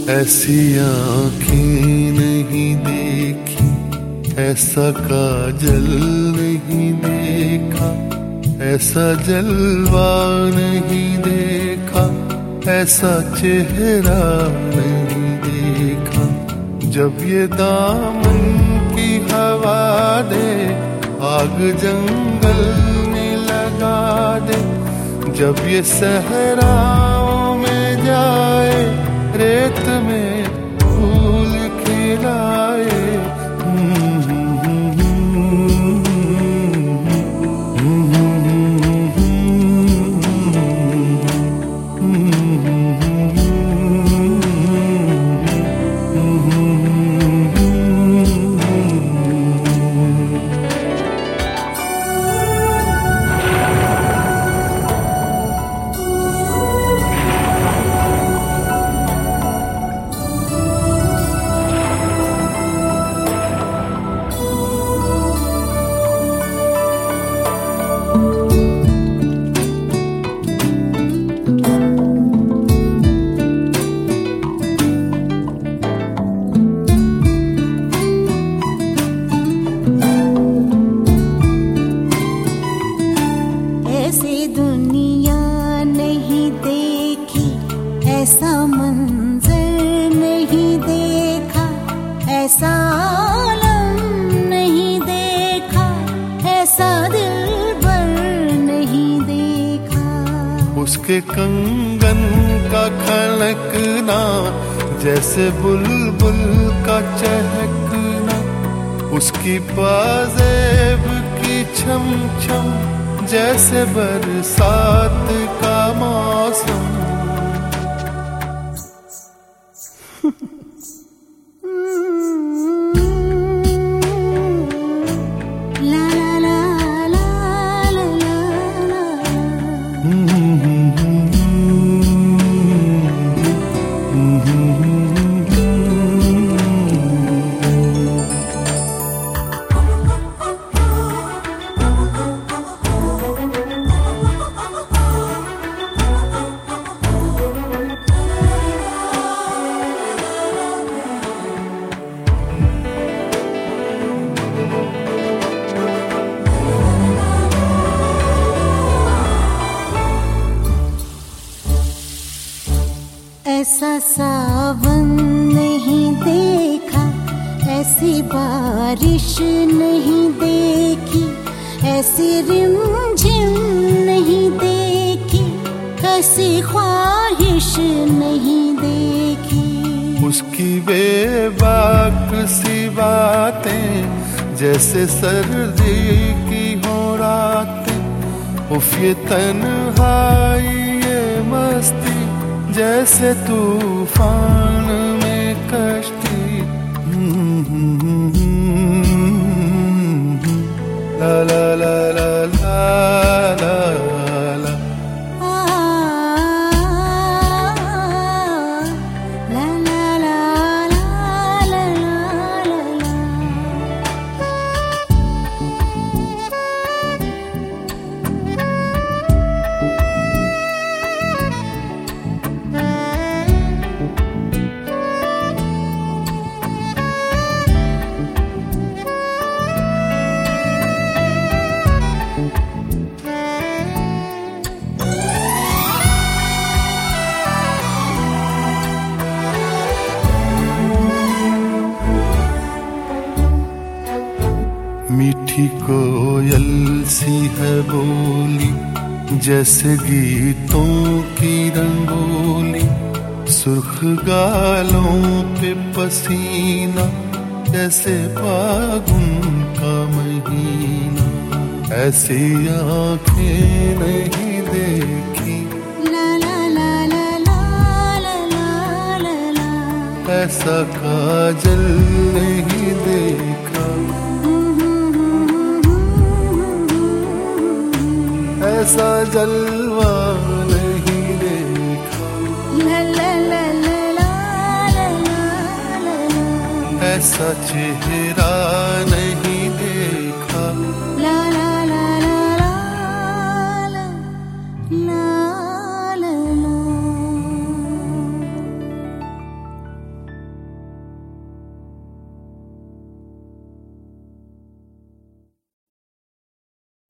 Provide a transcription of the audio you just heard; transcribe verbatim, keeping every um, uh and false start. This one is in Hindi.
ऐसी आँखें नहीं देखी, ऐसा काजल नहीं देखा, ऐसा जलवा नहीं देखा, ऐसा चेहरा नहीं देखा। जब ये दामन की हवा दे, आग जंगल में लगा दे, जब ये सहराओं में जाए, रेत में फूल खिलाए। ऐसा मंजर नहीं देखा, ऐसा आलम नहीं देखा, ऐसा दिलबर नहीं देखा। उसके कंगन का खनकना, जैसे बुलबुल का चहकना, उसकी पाजेब की छम छम, जैसे बरसात का मौसम। ऐसा सावन नहीं देखा, ऐसी बारिश नहीं देखी, ऐसी रिमझिम नहीं देखी, ऐसी ख्वाहिश नहीं देखी। उसकी बेबाक सी बातें, जैसे सर्दी की हो रातें। उफ ये तन्हाई ये मस्ती, जैसे तूफान में कश्ती। ला ला ला ला ला ला ला। मीठी कोयल सी है बोली, जैसे गीतों की रंगोली। सुर्ख गालों पे पसीना, जैसे फागुन का महीना। ऐसी आँखें नहीं देखी, ला ला ला ला ला ला ला ला ला। ऐसा काजल नहीं देखा, ऐसा जलवा नहीं देखा। ला ला ला ला ला ला ला ला। ऐसा चेहरा